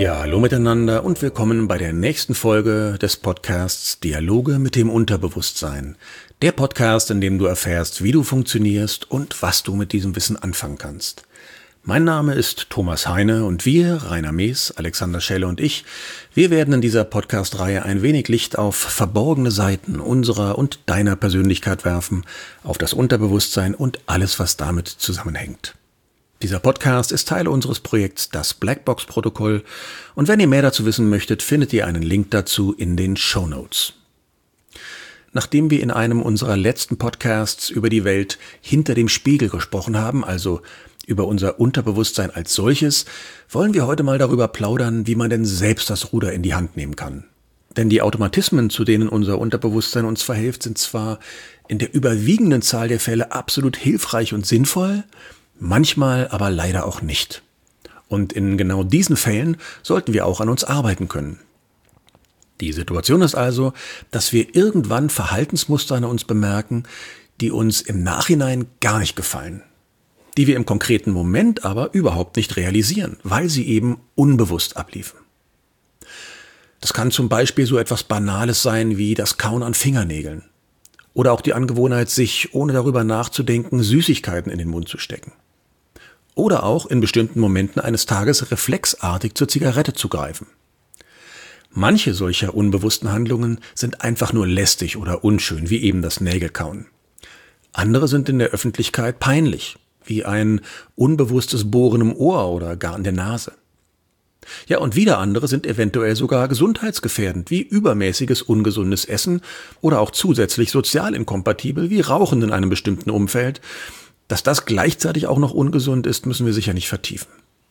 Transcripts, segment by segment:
Ja, hallo miteinander und willkommen bei der nächsten Folge des Podcasts Dialoge mit dem Unterbewusstsein. Der Podcast, in dem du erfährst, wie du funktionierst und was du mit diesem Wissen anfangen kannst. Mein Name ist Thomas Heine und wir, Rainer Mees, Alexander Schelle und ich, wir werden in dieser Podcast-Reihe ein wenig Licht auf verborgene Seiten unserer und deiner Persönlichkeit werfen, auf das Unterbewusstsein und alles, was damit zusammenhängt. Dieser Podcast ist Teil unseres Projekts Das Blackbox-Protokoll und wenn ihr mehr dazu wissen möchtet, findet ihr einen Link dazu in den Shownotes. Nachdem wir in einem unserer letzten Podcasts über die Welt hinter dem Spiegel gesprochen haben, also über unser Unterbewusstsein als solches, wollen wir heute mal darüber plaudern, wie man denn selbst das Ruder in die Hand nehmen kann. Denn die Automatismen, zu denen unser Unterbewusstsein uns verhilft, sind zwar in der überwiegenden Zahl der Fälle absolut hilfreich und sinnvoll, manchmal aber leider auch nicht. Und in genau diesen Fällen sollten wir auch an uns arbeiten können. Die Situation ist also, dass wir irgendwann Verhaltensmuster an uns bemerken, die uns im Nachhinein gar nicht gefallen, die wir im konkreten Moment aber überhaupt nicht realisieren, weil sie eben unbewusst abliefen. Das kann zum Beispiel so etwas Banales sein wie das Kauen an Fingernägeln oder auch die Angewohnheit, sich, ohne darüber nachzudenken, Süßigkeiten in den Mund zu stecken. Oder auch in bestimmten Momenten eines Tages reflexartig zur Zigarette zu greifen. Manche solcher unbewussten Handlungen sind einfach nur lästig oder unschön, wie eben das Nägelkauen. Andere sind in der Öffentlichkeit peinlich, wie ein unbewusstes Bohren im Ohr oder gar in der Nase. Ja, und wieder andere sind eventuell sogar gesundheitsgefährdend, wie übermäßiges ungesundes Essen oder auch zusätzlich sozial inkompatibel, wie Rauchen in einem bestimmten Umfeld. Dass das gleichzeitig auch noch ungesund ist, müssen wir sicher nicht vertiefen.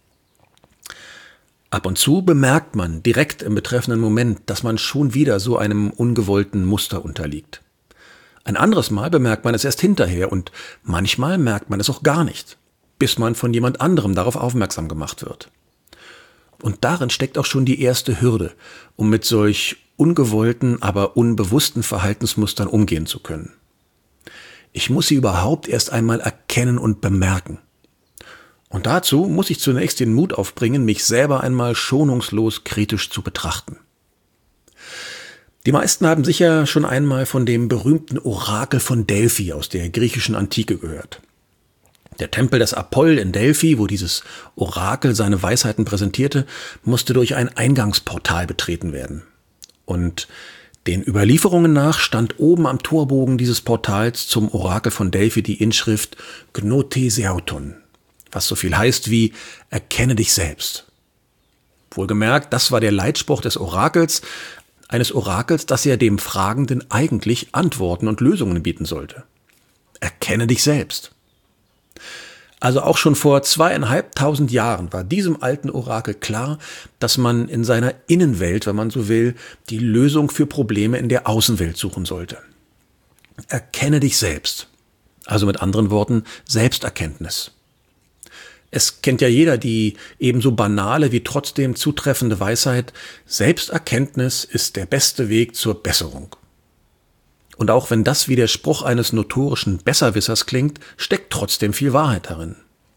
Ab und zu bemerkt man direkt im betreffenden Moment, dass man schon wieder so einem ungewollten Muster unterliegt. Ein anderes Mal bemerkt man es erst hinterher und manchmal merkt man es auch gar nicht, bis man von jemand anderem darauf aufmerksam gemacht wird. Und darin steckt auch schon die erste Hürde, um mit solch ungewollten, aber unbewussten Verhaltensmustern umgehen zu können. Ich muss sie überhaupt erst einmal erkennen und bemerken. Und dazu muss ich zunächst den Mut aufbringen, mich selber einmal schonungslos kritisch zu betrachten. Die meisten haben sicher schon einmal von dem berühmten Orakel von Delphi aus der griechischen Antike gehört. Der Tempel des Apoll in Delphi, wo dieses Orakel seine Weisheiten präsentierte, musste durch ein Eingangsportal betreten werden. Und den Überlieferungen nach stand oben am Torbogen dieses Portals zum Orakel von Delphi die Inschrift Gnote Seauton, was so viel heißt wie Erkenne dich selbst. Wohlgemerkt, das war der Leitspruch des Orakels, eines Orakels, das ja dem Fragenden eigentlich Antworten und Lösungen bieten sollte. Erkenne dich selbst. Also auch schon vor 2500 Jahren war diesem alten Orakel klar, dass man in seiner Innenwelt, wenn man so will, die Lösung für Probleme in der Außenwelt suchen sollte. Erkenne dich selbst. Also mit anderen Worten, Selbsterkenntnis. Es kennt ja jeder die ebenso banale wie trotzdem zutreffende Weisheit, Selbsterkenntnis ist der beste Weg zur Besserung. Und auch wenn das wie der Spruch eines notorischen Besserwissers klingt, steckt trotzdem viel Wahrheit darin.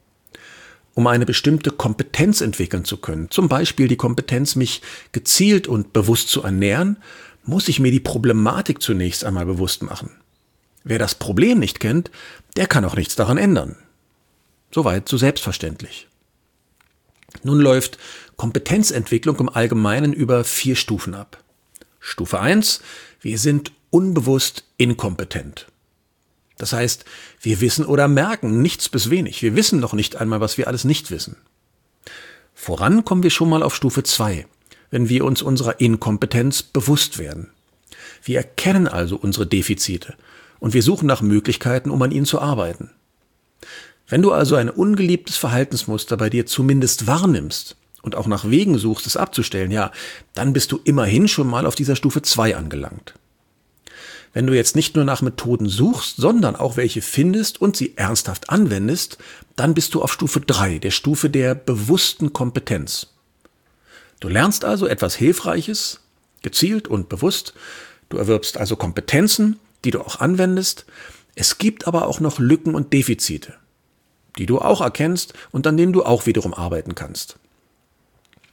Um eine bestimmte Kompetenz entwickeln zu können, zum Beispiel die Kompetenz, mich gezielt und bewusst zu ernähren, muss ich mir die Problematik zunächst einmal bewusst machen. Wer das Problem nicht kennt, der kann auch nichts daran ändern. Soweit so selbstverständlich. Nun läuft Kompetenzentwicklung im Allgemeinen über 4 Stufen ab. Stufe 1, wir sind unbewusst inkompetent. Das heißt, wir wissen oder merken nichts bis wenig. Wir wissen noch nicht einmal, was wir alles nicht wissen. Voran kommen wir schon mal auf Stufe 2, wenn wir uns unserer Inkompetenz bewusst werden. Wir erkennen also unsere Defizite und wir suchen nach Möglichkeiten, um an ihnen zu arbeiten. Wenn du also ein ungeliebtes Verhaltensmuster bei dir zumindest wahrnimmst und auch nach Wegen suchst, es abzustellen, ja, dann bist du immerhin schon mal auf dieser Stufe 2 angelangt. Wenn du jetzt nicht nur nach Methoden suchst, sondern auch welche findest und sie ernsthaft anwendest, dann bist du auf Stufe 3, der Stufe der bewussten Kompetenz. Du lernst also etwas Hilfreiches, gezielt und bewusst. Du erwirbst also Kompetenzen, die du auch anwendest. Es gibt aber auch noch Lücken und Defizite, die du auch erkennst und an denen du auch wiederum arbeiten kannst.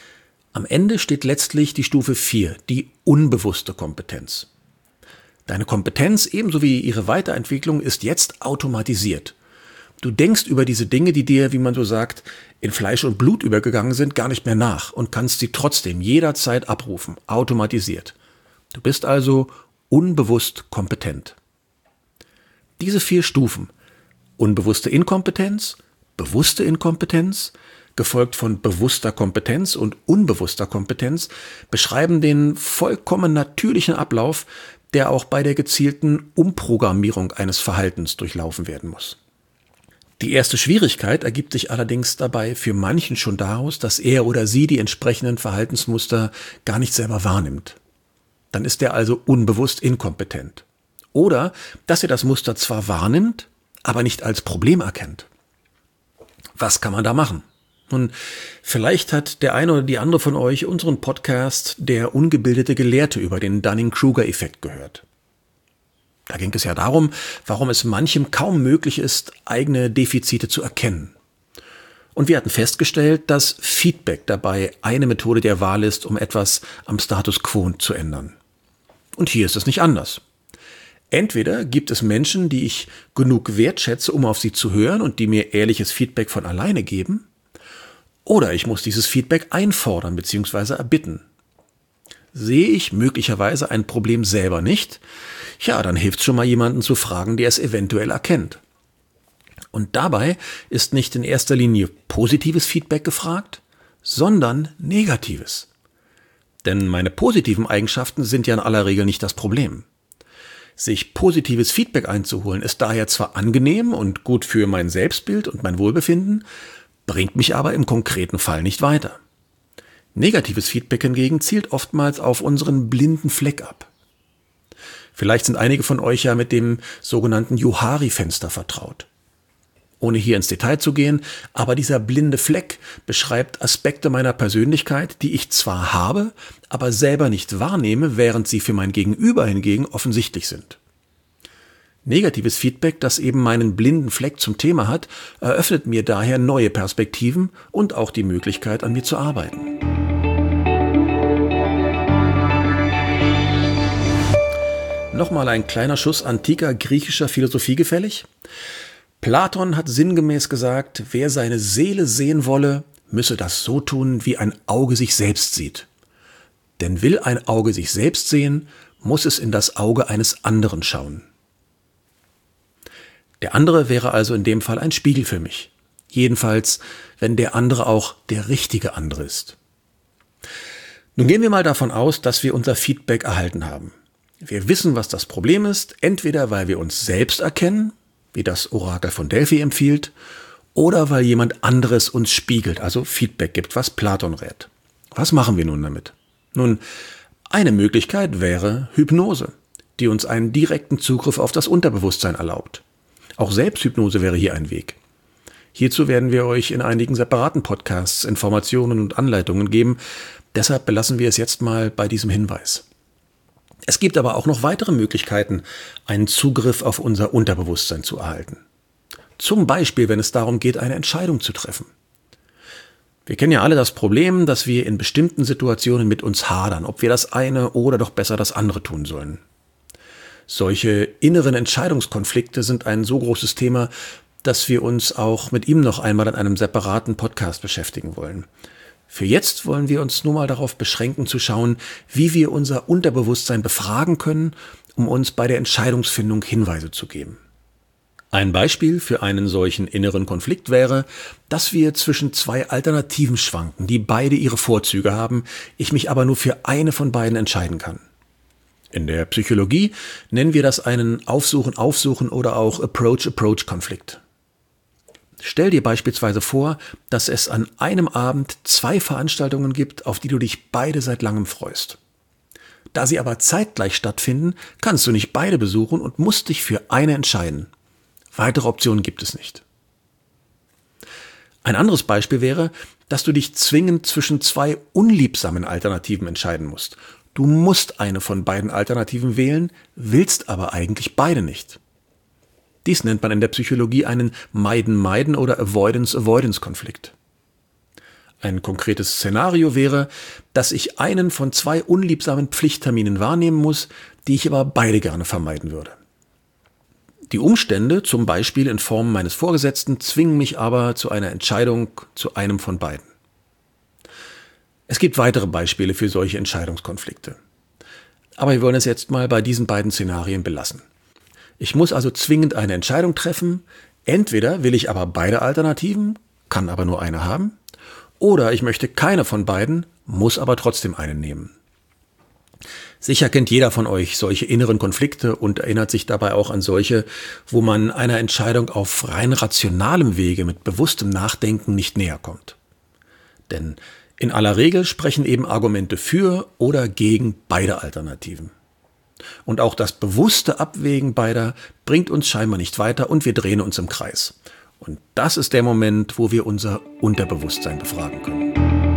Am Ende steht letztlich die Stufe 4, die unbewusste Kompetenz. Deine Kompetenz ebenso wie ihre Weiterentwicklung ist jetzt automatisiert. Du denkst über diese Dinge, die dir, wie man so sagt, in Fleisch und Blut übergegangen sind, gar nicht mehr nach und kannst sie trotzdem jederzeit abrufen, automatisiert. Du bist also unbewusst kompetent. Diese 4 Stufen, unbewusste Inkompetenz, bewusste Inkompetenz, gefolgt von bewusster Kompetenz und unbewusster Kompetenz, beschreiben den vollkommen natürlichen Ablauf, der auch bei der gezielten Umprogrammierung eines Verhaltens durchlaufen werden muss. Die erste Schwierigkeit ergibt sich allerdings dabei für manchen schon daraus, dass er oder sie die entsprechenden Verhaltensmuster gar nicht selber wahrnimmt. Dann ist er also unbewusst inkompetent. Oder dass er das Muster zwar wahrnimmt, aber nicht als Problem erkennt. Was kann man da machen? Nun, vielleicht hat der eine oder die andere von euch unseren Podcast Der ungebildete Gelehrte über den Dunning-Kruger-Effekt gehört. Da ging es ja darum, warum es manchem kaum möglich ist, eigene Defizite zu erkennen. Und wir hatten festgestellt, dass Feedback dabei eine Methode der Wahl ist, um etwas am Status quo zu ändern. Und hier ist es nicht anders. Entweder gibt es Menschen, die ich genug wertschätze, um auf sie zu hören und die mir ehrliches Feedback von alleine geben, oder ich muss dieses Feedback einfordern bzw. erbitten. Sehe ich möglicherweise ein Problem selber nicht, ja, dann hilft es schon mal jemanden zu fragen, der es eventuell erkennt. Und dabei ist nicht in erster Linie positives Feedback gefragt, sondern negatives. Denn meine positiven Eigenschaften sind ja in aller Regel nicht das Problem. Sich positives Feedback einzuholen ist daher zwar angenehm und gut für mein Selbstbild und mein Wohlbefinden, bringt mich aber im konkreten Fall nicht weiter. Negatives Feedback hingegen zielt oftmals auf unseren blinden Fleck ab. Vielleicht sind einige von euch ja mit dem sogenannten Johari-Fenster vertraut. Ohne hier ins Detail zu gehen, aber dieser blinde Fleck beschreibt Aspekte meiner Persönlichkeit, die ich zwar habe, aber selber nicht wahrnehme, während sie für mein Gegenüber hingegen offensichtlich sind. Negatives Feedback, das eben meinen blinden Fleck zum Thema hat, eröffnet mir daher neue Perspektiven und auch die Möglichkeit, an mir zu arbeiten. Nochmal ein kleiner Schuss antiker griechischer Philosophie gefällig. Platon hat sinngemäß gesagt, wer seine Seele sehen wolle, müsse das so tun, wie ein Auge sich selbst sieht. Denn will ein Auge sich selbst sehen, muss es in das Auge eines anderen schauen. Der andere wäre also in dem Fall ein Spiegel für mich. Jedenfalls, wenn der andere auch der richtige andere ist. Nun gehen wir mal davon aus, dass wir unser Feedback erhalten haben. Wir wissen, was das Problem ist, entweder weil wir uns selbst erkennen, wie das Orakel von Delphi empfiehlt, oder weil jemand anderes uns spiegelt, also Feedback gibt, was Platon rät. Was machen wir nun damit? Nun, eine Möglichkeit wäre Hypnose, die uns einen direkten Zugriff auf das Unterbewusstsein erlaubt. Auch Selbsthypnose wäre hier ein Weg. Hierzu werden wir euch in einigen separaten Podcasts Informationen und Anleitungen geben, deshalb belassen wir es jetzt mal bei diesem Hinweis. Es gibt aber auch noch weitere Möglichkeiten, einen Zugriff auf unser Unterbewusstsein zu erhalten. Zum Beispiel, wenn es darum geht, eine Entscheidung zu treffen. Wir kennen ja alle das Problem, dass wir in bestimmten Situationen mit uns hadern, ob wir das eine oder doch besser das andere tun sollen. Solche inneren Entscheidungskonflikte sind ein so großes Thema, dass wir uns auch mit ihm noch einmal in einem separaten Podcast beschäftigen wollen. Für jetzt wollen wir uns nur mal darauf beschränken zu schauen, wie wir unser Unterbewusstsein befragen können, um uns bei der Entscheidungsfindung Hinweise zu geben. Ein Beispiel für einen solchen inneren Konflikt wäre, dass wir zwischen 2 Alternativen schwanken, die beide ihre Vorzüge haben, ich mich aber nur für eine von beiden entscheiden kann. In der Psychologie nennen wir das einen Aufsuchen oder auch Approach-Konflikt. Stell dir beispielsweise vor, dass es an einem Abend 2 Veranstaltungen gibt, auf die du dich beide seit langem freust. Da sie aber zeitgleich stattfinden, kannst du nicht beide besuchen und musst dich für eine entscheiden. Weitere Optionen gibt es nicht. Ein anderes Beispiel wäre, dass du dich zwingend zwischen 2 unliebsamen Alternativen entscheiden musst. Du musst eine von beiden Alternativen wählen, willst aber eigentlich beide nicht. Dies nennt man in der Psychologie einen Meiden-Meiden- oder Avoidance-Avoidance-Konflikt. Ein konkretes Szenario wäre, dass ich einen von 2 unliebsamen Pflichtterminen wahrnehmen muss, die ich aber beide gerne vermeiden würde. Die Umstände, zum Beispiel in Form meines Vorgesetzten, zwingen mich aber zu einer Entscheidung zu einem von beiden. Es gibt weitere Beispiele für solche Entscheidungskonflikte. Aber wir wollen es jetzt mal bei diesen beiden Szenarien belassen. Ich muss also zwingend eine Entscheidung treffen. Entweder will ich aber beide Alternativen, kann aber nur eine haben, oder ich möchte keine von beiden, muss aber trotzdem eine nehmen. Sicher kennt jeder von euch solche inneren Konflikte und erinnert sich dabei auch an solche, wo man einer Entscheidung auf rein rationalem Wege mit bewusstem Nachdenken nicht näher kommt. Denn in aller Regel sprechen eben Argumente für oder gegen beide Alternativen. Und auch das bewusste Abwägen beider bringt uns scheinbar nicht weiter und wir drehen uns im Kreis. Und das ist der Moment, wo wir unser Unterbewusstsein befragen können.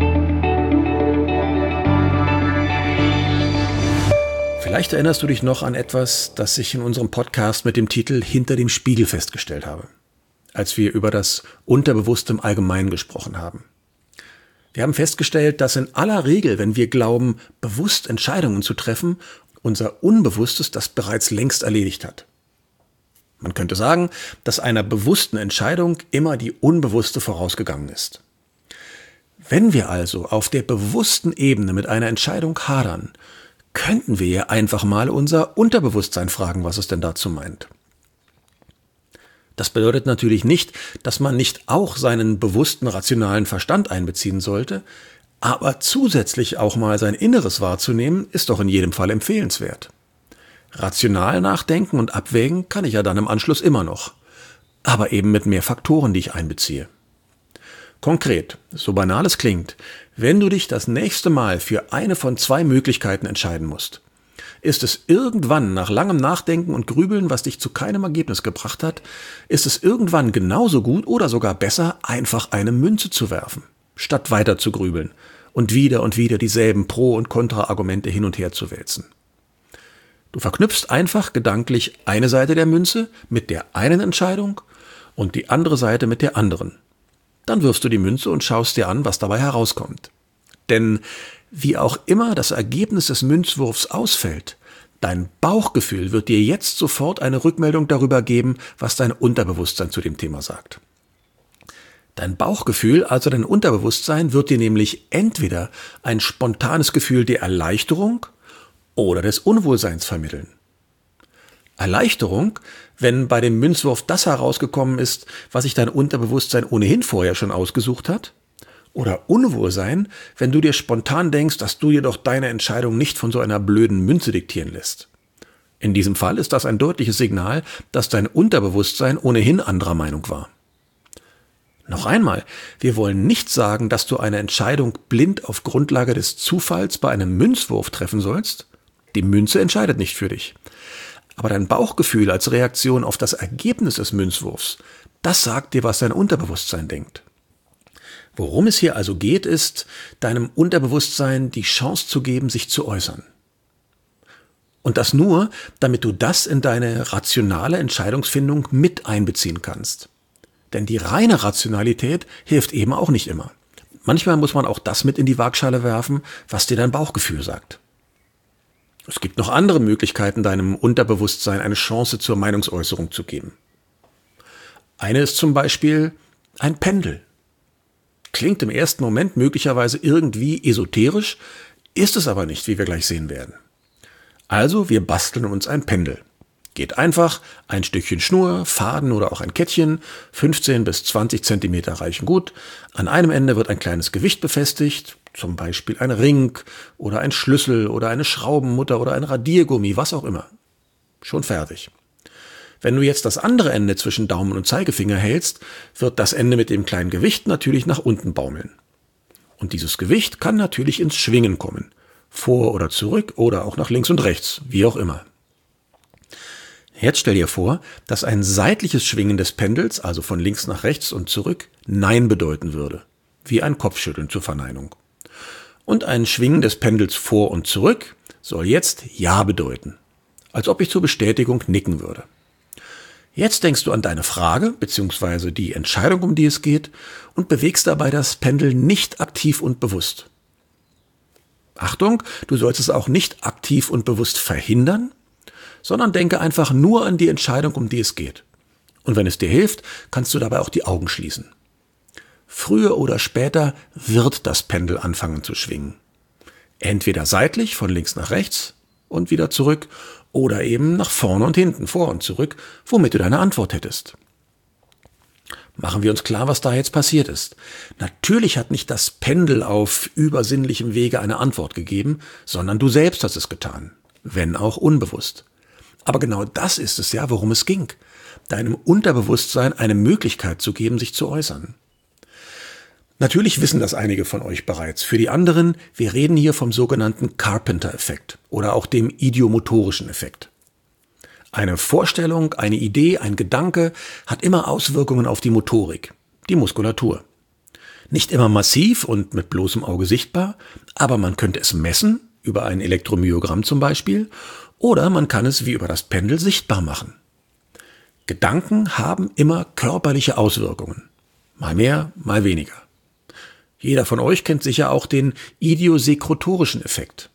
Vielleicht erinnerst du dich noch an etwas, das ich in unserem Podcast mit dem Titel Hinter dem Spiegel festgestellt habe, als wir über das Unterbewusste im Allgemeinen gesprochen haben. Wir haben festgestellt, dass in aller Regel, wenn wir glauben, bewusst Entscheidungen zu treffen, unser Unbewusstes das bereits längst erledigt hat. Man könnte sagen, dass einer bewussten Entscheidung immer die unbewusste vorausgegangen ist. Wenn wir also auf der bewussten Ebene mit einer Entscheidung hadern, könnten wir ja einfach mal unser Unterbewusstsein fragen, was es denn dazu meint. Das bedeutet natürlich nicht, dass man nicht auch seinen bewussten, rationalen Verstand einbeziehen sollte, aber zusätzlich auch mal sein Inneres wahrzunehmen, ist doch in jedem Fall empfehlenswert. Rational nachdenken und abwägen kann ich ja dann im Anschluss immer noch, aber eben mit mehr Faktoren, die ich einbeziehe. Konkret, so banal es klingt, wenn du dich das nächste Mal für eine von 2 Möglichkeiten entscheiden musst, ist es irgendwann nach langem Nachdenken und Grübeln, was dich zu keinem Ergebnis gebracht hat, ist es irgendwann genauso gut oder sogar besser, einfach eine Münze zu werfen, statt weiter zu grübeln und wieder dieselben Pro- und Kontra-Argumente hin und her zu wälzen. Du verknüpfst einfach gedanklich eine Seite der Münze mit der einen Entscheidung und die andere Seite mit der anderen. Dann wirfst du die Münze und schaust dir an, was dabei herauskommt. Denn wie auch immer das Ergebnis des Münzwurfs ausfällt, dein Bauchgefühl wird dir jetzt sofort eine Rückmeldung darüber geben, was dein Unterbewusstsein zu dem Thema sagt. Dein Bauchgefühl, also dein Unterbewusstsein, wird dir nämlich entweder ein spontanes Gefühl der Erleichterung oder des Unwohlseins vermitteln. Erleichterung, wenn bei dem Münzwurf das herausgekommen ist, was sich dein Unterbewusstsein ohnehin vorher schon ausgesucht hat. Oder Unwohlsein, wenn du dir spontan denkst, dass du dir doch deine Entscheidung nicht von so einer blöden Münze diktieren lässt. In diesem Fall ist das ein deutliches Signal, dass dein Unterbewusstsein ohnehin anderer Meinung war. Noch einmal, wir wollen nicht sagen, dass du eine Entscheidung blind auf Grundlage des Zufalls bei einem Münzwurf treffen sollst. Die Münze entscheidet nicht für dich. Aber dein Bauchgefühl als Reaktion auf das Ergebnis des Münzwurfs, das sagt dir, was dein Unterbewusstsein denkt. Worum es hier also geht, ist, deinem Unterbewusstsein die Chance zu geben, sich zu äußern. Und das nur, damit du das in deine rationale Entscheidungsfindung mit einbeziehen kannst. Denn die reine Rationalität hilft eben auch nicht immer. Manchmal muss man auch das mit in die Waagschale werfen, was dir dein Bauchgefühl sagt. Es gibt noch andere Möglichkeiten, deinem Unterbewusstsein eine Chance zur Meinungsäußerung zu geben. Eine ist zum Beispiel ein Pendel. Klingt im ersten Moment möglicherweise irgendwie esoterisch, ist es aber nicht, wie wir gleich sehen werden. Also, wir basteln uns ein Pendel. Geht einfach, ein Stückchen Schnur, Faden oder auch ein Kettchen, 15 bis 20 Zentimeter reichen gut. An einem Ende wird ein kleines Gewicht befestigt, zum Beispiel ein Ring oder ein Schlüssel oder eine Schraubenmutter oder ein Radiergummi, was auch immer. Schon fertig. Wenn du jetzt das andere Ende zwischen Daumen und Zeigefinger hältst, wird das Ende mit dem kleinen Gewicht natürlich nach unten baumeln. Und dieses Gewicht kann natürlich ins Schwingen kommen. Vor oder zurück oder auch nach links und rechts, wie auch immer. Jetzt stell dir vor, dass ein seitliches Schwingen des Pendels, also von links nach rechts und zurück, Nein bedeuten würde, wie ein Kopfschütteln zur Verneinung. Und ein Schwingen des Pendels vor und zurück soll jetzt Ja bedeuten, als ob ich zur Bestätigung nicken würde. Jetzt denkst du an deine Frage bzw. die Entscheidung, um die es geht, und bewegst dabei das Pendel nicht aktiv und bewusst. Achtung, du sollst es auch nicht aktiv und bewusst verhindern, sondern denke einfach nur an die Entscheidung, um die es geht. Und wenn es dir hilft, kannst du dabei auch die Augen schließen. Früher oder später wird das Pendel anfangen zu schwingen. Entweder seitlich, von links nach rechts und wieder zurück, oder eben nach vorne und hinten, vor und zurück, womit du deine Antwort hättest. Machen wir uns klar, was da jetzt passiert ist. Natürlich hat nicht das Pendel auf übersinnlichem Wege eine Antwort gegeben, sondern du selbst hast es getan, wenn auch unbewusst. Aber genau das ist es ja, worum es ging. Deinem Unterbewusstsein eine Möglichkeit zu geben, sich zu äußern. Natürlich wissen das einige von euch bereits. Für die anderen, wir reden hier vom sogenannten Carpenter-Effekt oder auch dem idiomotorischen Effekt. Eine Vorstellung, eine Idee, ein Gedanke hat immer Auswirkungen auf die Motorik, die Muskulatur. Nicht immer massiv und mit bloßem Auge sichtbar, aber man könnte es messen, über ein Elektromyogramm zum Beispiel, oder man kann es wie über das Pendel sichtbar machen. Gedanken haben immer körperliche Auswirkungen. Mal mehr, mal weniger. Jeder von euch kennt sicher auch den idiosekrotorischen Effekt.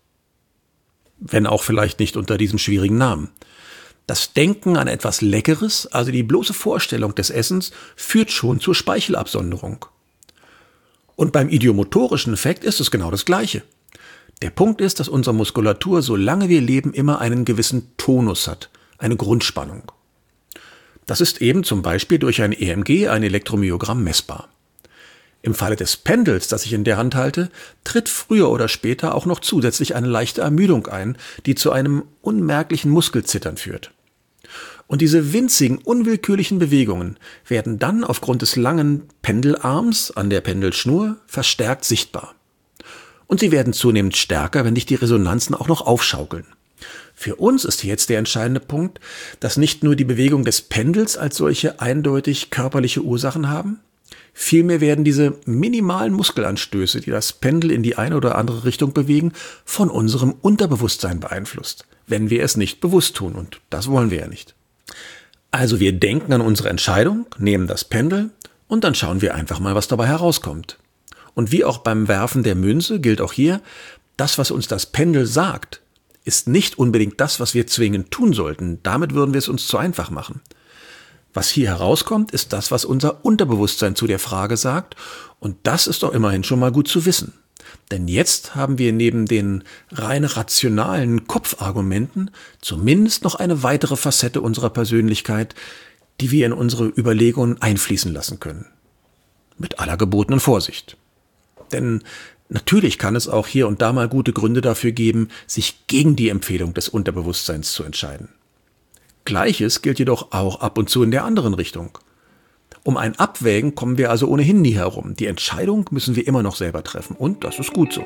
Wenn auch vielleicht nicht unter diesem schwierigen Namen. Das Denken an etwas Leckeres, also die bloße Vorstellung des Essens, führt schon zur Speichelabsonderung. Und beim idiomotorischen Effekt ist es genau das Gleiche. Der Punkt ist, dass unsere Muskulatur, solange wir leben, immer einen gewissen Tonus hat, eine Grundspannung. Das ist eben zum Beispiel durch ein EMG, ein Elektromyogramm, messbar. Im Falle des Pendels, das ich in der Hand halte, tritt früher oder später auch noch zusätzlich eine leichte Ermüdung ein, die zu einem unmerklichen Muskelzittern führt. Und diese winzigen, unwillkürlichen Bewegungen werden dann aufgrund des langen Pendelarms an der Pendelschnur verstärkt sichtbar. Und sie werden zunehmend stärker, wenn dich die Resonanzen auch noch aufschaukeln. Für uns ist jetzt der entscheidende Punkt, dass nicht nur die Bewegung des Pendels als solche eindeutig körperliche Ursachen haben, vielmehr werden diese minimalen Muskelanstöße, die das Pendel in die eine oder andere Richtung bewegen, von unserem Unterbewusstsein beeinflusst, wenn wir es nicht bewusst tun, und das wollen wir ja nicht. Also wir denken an unsere Entscheidung, nehmen das Pendel und dann schauen wir einfach mal, was dabei herauskommt. Und wie auch beim Werfen der Münze gilt auch hier, das, was uns das Pendel sagt, ist nicht unbedingt das, was wir zwingend tun sollten. Damit würden wir es uns zu einfach machen. Was hier herauskommt, ist das, was unser Unterbewusstsein zu der Frage sagt, und das ist doch immerhin schon mal gut zu wissen. Denn jetzt haben wir neben den rein rationalen Kopfargumenten zumindest noch eine weitere Facette unserer Persönlichkeit, die wir in unsere Überlegungen einfließen lassen können. Mit aller gebotenen Vorsicht. Denn natürlich kann es auch hier und da mal gute Gründe dafür geben, sich gegen die Empfehlung des Unterbewusstseins zu entscheiden. Gleiches gilt jedoch auch ab und zu in der anderen Richtung. Um ein Abwägen kommen wir also ohnehin nie herum. Die Entscheidung müssen wir immer noch selber treffen und das ist gut so.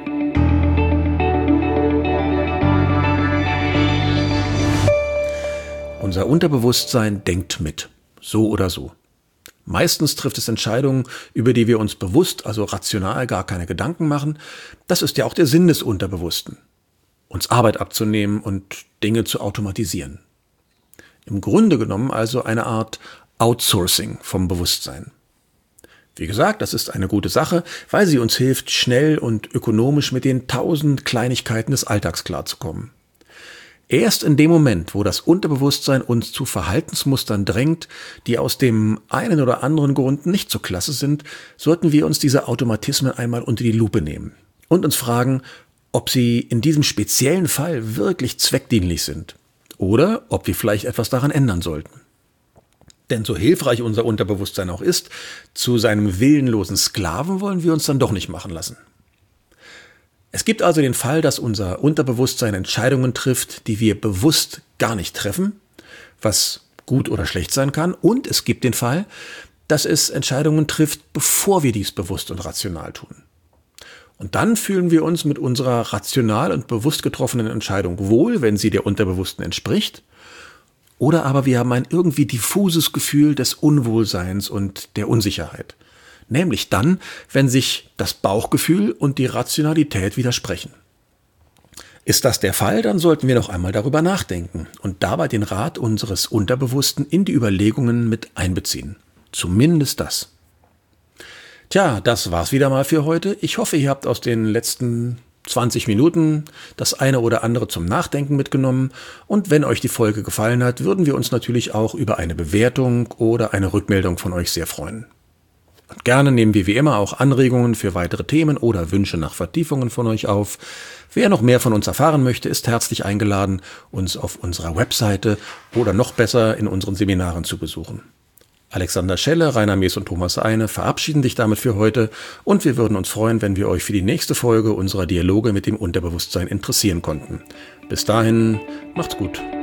Unser Unterbewusstsein denkt mit, so oder so. Meistens trifft es Entscheidungen, über die wir uns bewusst, also rational gar keine Gedanken machen. Das ist ja auch der Sinn des Unterbewussten, uns Arbeit abzunehmen und Dinge zu automatisieren. Im Grunde genommen also eine Art Outsourcing vom Bewusstsein. Wie gesagt, das ist eine gute Sache, weil sie uns hilft, schnell und ökonomisch mit den 1000 Kleinigkeiten des Alltags klarzukommen. Erst in dem Moment, wo das Unterbewusstsein uns zu Verhaltensmustern drängt, die aus dem einen oder anderen Grund nicht so klasse sind, sollten wir uns diese Automatismen einmal unter die Lupe nehmen und uns fragen, ob sie in diesem speziellen Fall wirklich zweckdienlich sind oder ob wir vielleicht etwas daran ändern sollten. Denn so hilfreich unser Unterbewusstsein auch ist, zu seinem willenlosen Sklaven wollen wir uns dann doch nicht machen lassen. Es gibt also den Fall, dass unser Unterbewusstsein Entscheidungen trifft, die wir bewusst gar nicht treffen, was gut oder schlecht sein kann. Und es gibt den Fall, dass es Entscheidungen trifft, bevor wir dies bewusst und rational tun. Und dann fühlen wir uns mit unserer rational und bewusst getroffenen Entscheidung wohl, wenn sie der Unterbewussten entspricht. Oder aber wir haben ein irgendwie diffuses Gefühl des Unwohlseins und der Unsicherheit. Nämlich dann, wenn sich das Bauchgefühl und die Rationalität widersprechen. Ist das der Fall, dann sollten wir noch einmal darüber nachdenken und dabei den Rat unseres Unterbewussten in die Überlegungen mit einbeziehen. Zumindest das. Tja, das war's wieder mal für heute. Ich hoffe, ihr habt aus den letzten 20 Minuten das eine oder andere zum Nachdenken mitgenommen. Und wenn euch die Folge gefallen hat, würden wir uns natürlich auch über eine Bewertung oder eine Rückmeldung von euch sehr freuen. Und gerne nehmen wir wie immer auch Anregungen für weitere Themen oder Wünsche nach Vertiefungen von euch auf. Wer noch mehr von uns erfahren möchte, ist herzlich eingeladen, uns auf unserer Webseite oder noch besser in unseren Seminaren zu besuchen. Alexander Schelle, Rainer Mees und Thomas Eine verabschieden dich damit für heute und wir würden uns freuen, wenn wir euch für die nächste Folge unserer Dialoge mit dem Unterbewusstsein interessieren konnten. Bis dahin, macht's gut.